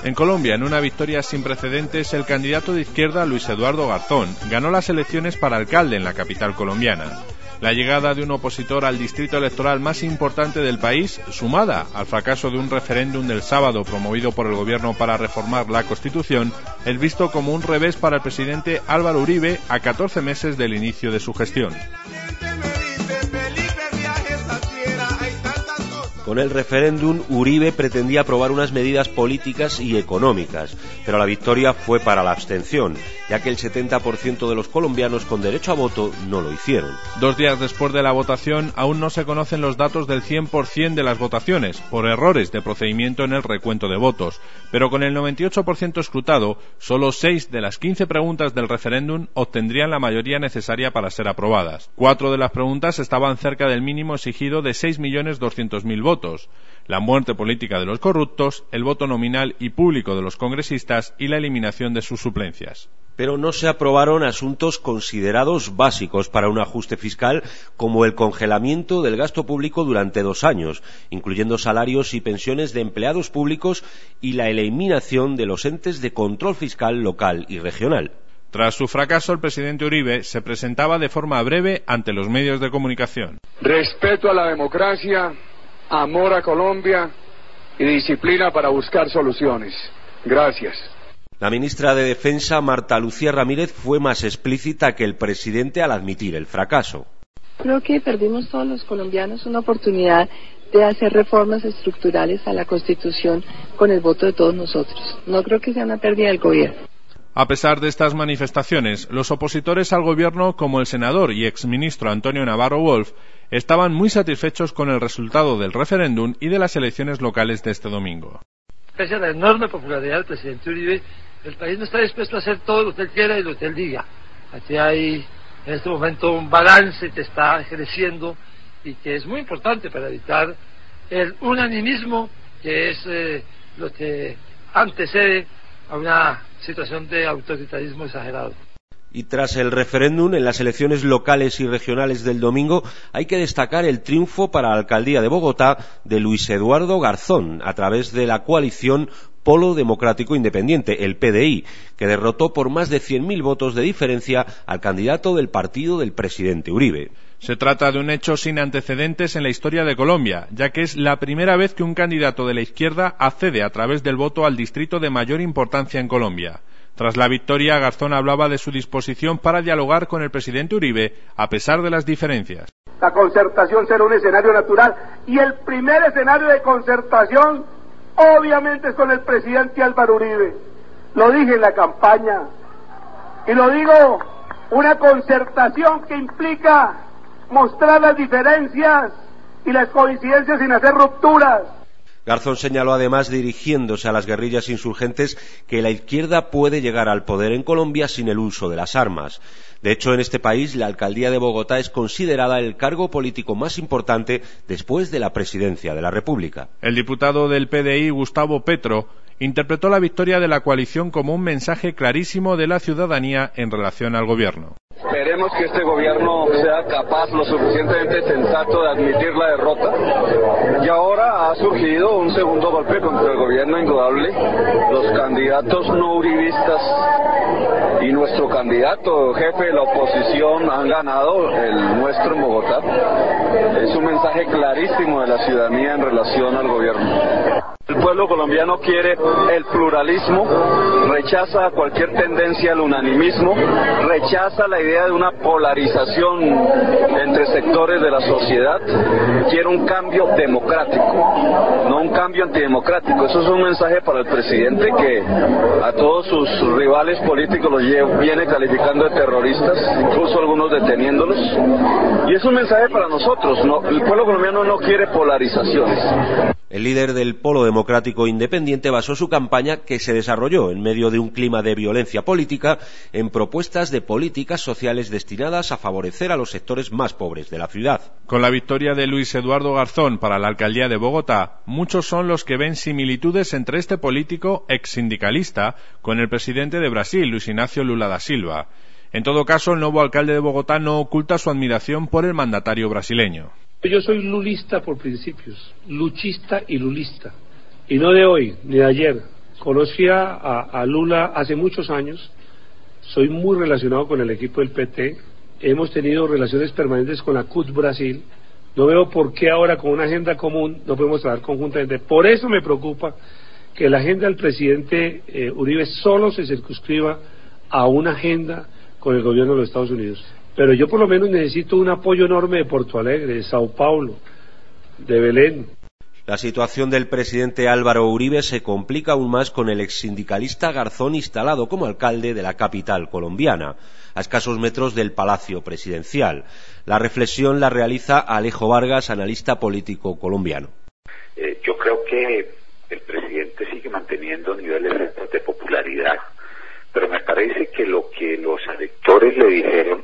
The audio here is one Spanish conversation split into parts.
En Colombia, en una victoria sin precedentes, el candidato de izquierda Luis Eduardo Garzón ganó las elecciones para alcalde en la capital colombiana. La llegada de un opositor al distrito electoral más importante del país, sumada al fracaso de un referéndum del sábado promovido por el gobierno para reformar la Constitución, es visto como un revés para el presidente Álvaro Uribe a 14 meses del inicio de su gestión. Con el referéndum, Uribe pretendía aprobar unas medidas políticas y económicas, pero la victoria fue para la abstención, ya que el 70% de los colombianos con derecho a voto no lo hicieron. 2 días después de la votación, aún no se conocen los datos del 100% de las votaciones, por errores de procedimiento en el recuento de votos, pero con el 98% escrutado, solo 6 de las 15 preguntas del referéndum obtendrían la mayoría necesaria para ser aprobadas. 4 de las preguntas estaban cerca del mínimo exigido de 6.200.000 votos. La muerte política de los corruptos, el voto nominal y público de los congresistas y la eliminación de sus suplencias. Pero no se aprobaron asuntos considerados básicos para un ajuste fiscal, como el congelamiento del gasto público durante 2 años, incluyendo salarios y pensiones de empleados públicos, y la eliminación de los entes de control fiscal local y regional. Tras su fracaso, el presidente Uribe se presentaba de forma breve ante los medios de comunicación. Respeto a la democracia, amor a Colombia y disciplina para buscar soluciones. Gracias. La ministra de Defensa, Marta Lucía Ramírez, fue más explícita que el presidente al admitir el fracaso. Creo que perdimos todos los colombianos una oportunidad de hacer reformas estructurales a la Constitución con el voto de todos nosotros. No creo que sea una pérdida del gobierno. A pesar de estas manifestaciones, los opositores al gobierno, como el senador y exministro Antonio Navarro Wolf, estaban muy satisfechos con el resultado del referéndum y de las elecciones locales de este domingo. Pese a la enorme popularidad del presidente Uribe, el país no está dispuesto a hacer todo lo que él quiera y lo que él diga. Aquí hay en este momento un balance que está creciendo y que es muy importante para evitar el unanimismo, que es lo que antecede a una situación de autoritarismo exagerado. Y tras el referéndum, en las elecciones locales y regionales del domingo, hay que destacar el triunfo para la alcaldía de Bogotá de Luis Eduardo Garzón, a través de la coalición Polo Democrático Independiente, el PDI, que derrotó por más de 100.000 votos de diferencia al candidato del partido del presidente Uribe. Se trata de un hecho sin antecedentes en la historia de Colombia, ya que es la primera vez que un candidato de la izquierda accede a través del voto al distrito de mayor importancia en Colombia. Tras la victoria, Garzón hablaba de su disposición para dialogar con el presidente Uribe, a pesar de las diferencias. La concertación será un escenario natural, y el primer escenario de concertación, obviamente, es con el presidente Álvaro Uribe. Lo dije en la campaña, y lo digo, una concertación que implica mostrar las diferencias y las coincidencias sin hacer rupturas. Garzón señaló además, dirigiéndose a las guerrillas insurgentes, que la izquierda puede llegar al poder en Colombia sin el uso de las armas. De hecho, en este país, la alcaldía de Bogotá es considerada el cargo político más importante después de la presidencia de la República. El diputado del PDI, Gustavo Petro, interpretó la victoria de la coalición como un mensaje clarísimo de la ciudadanía en relación al gobierno. Esperemos que este gobierno sea capaz, lo suficientemente sensato, de admitir la derrota. Y ahora ha surgido un segundo golpe contra el gobierno indudable. Los candidatos no uribistas y nuestro candidato jefe de la oposición han ganado, el nuestro en Bogotá. Es un mensaje clarísimo de la ciudadanía en relación al gobierno. El pueblo colombiano quiere el pluralismo, rechaza cualquier tendencia al unanimismo, rechaza la idea de una polarización entre sectores de la sociedad, quiere un cambio democrático, no un cambio antidemocrático. Eso es un mensaje para el presidente, que a todos sus rivales políticos los viene calificando de terroristas, incluso algunos deteniéndolos, y es un mensaje para nosotros. El pueblo colombiano no quiere polarizaciones. El líder del Polo Democrático Independiente basó su campaña, que se desarrolló en medio de un clima de violencia política, en propuestas de políticas sociales destinadas a favorecer a los sectores más pobres de la ciudad. Con la victoria de Luis Eduardo Garzón para la alcaldía de Bogotá, muchos son los que ven similitudes entre este político ex-sindicalista con el presidente de Brasil, Luis Inácio Lula da Silva. En todo caso, el nuevo alcalde de Bogotá no oculta su admiración por el mandatario brasileño. Yo soy lulista por principios, luchista y lulista, y no de hoy ni de ayer, Conocí a Lula hace muchos años, soy muy relacionado con el equipo del PT, hemos tenido relaciones permanentes con la CUT Brasil, no veo por qué ahora con una agenda común no podemos trabajar conjuntamente. Por eso me preocupa que la agenda del presidente Uribe solo se circunscriba a una agenda con el gobierno de los Estados Unidos. Pero yo por lo menos necesito un apoyo enorme de Porto Alegre, de Sao Paulo, de Belén. La situación del presidente Álvaro Uribe se complica aún más con el exsindicalista Garzón instalado como alcalde de la capital colombiana, a escasos metros del Palacio Presidencial. La reflexión la realiza Alejo Vargas, analista político colombiano. Yo creo que el presidente sigue manteniendo niveles de popularidad, pero me parece que lo que los electores le dijeron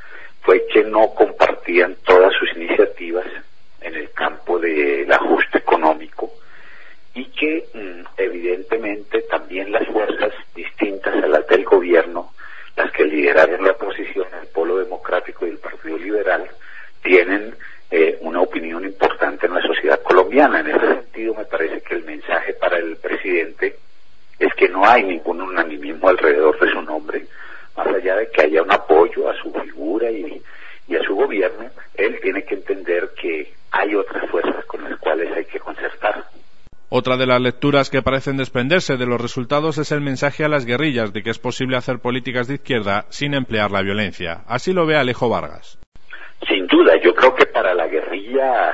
fue que no compartían todas sus iniciativas en el campo del ajuste económico y que evidentemente también las fuerzas distintas a las del gobierno, las que lideraron la oposición, el Polo Democrático y el Partido Liberal, tienen una opinión importante en la sociedad colombiana. En ese sentido me parece que el mensaje para el presidente es que no hay ningún unanimismo alrededor de su nombre, más allá de que haya un apoyo a su figura y a su gobierno. Él tiene que entender que hay otras fuerzas con las cuales hay que concertar. Otra de las lecturas que parecen desprenderse de los resultados es el mensaje a las guerrillas de que es posible hacer políticas de izquierda sin emplear la violencia. Así lo ve Alejo Vargas. Sin duda, yo creo que para la guerrilla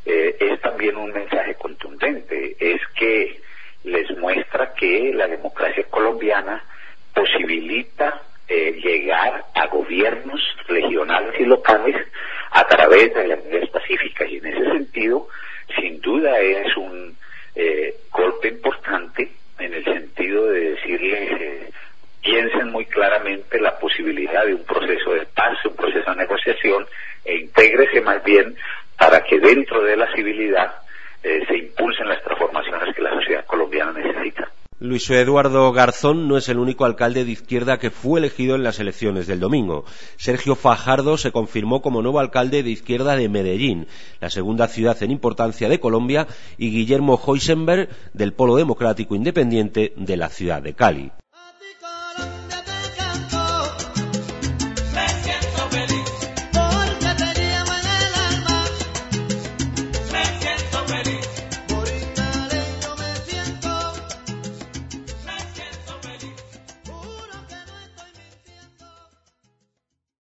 es también un mensaje contundente, es que les muestra que la democracia colombiana posibilita llegar a gobiernos regionales y locales a través de las vías pacíficas, y en ese sentido sin duda es un golpe importante en el sentido de decirles piensen muy claramente la posibilidad de un proceso de paz, un proceso de negociación, e intégrese más bien para que dentro de la civilidad se impulsen las transformaciones que la sociedad colombiana necesita. Luis Eduardo Garzón no es el único alcalde de izquierda que fue elegido en las elecciones del domingo. Sergio Fajardo se confirmó como nuevo alcalde de izquierda de Medellín, la segunda ciudad en importancia de Colombia, y Guillermo Heisenberg, del Polo Democrático Independiente, de la ciudad de Cali.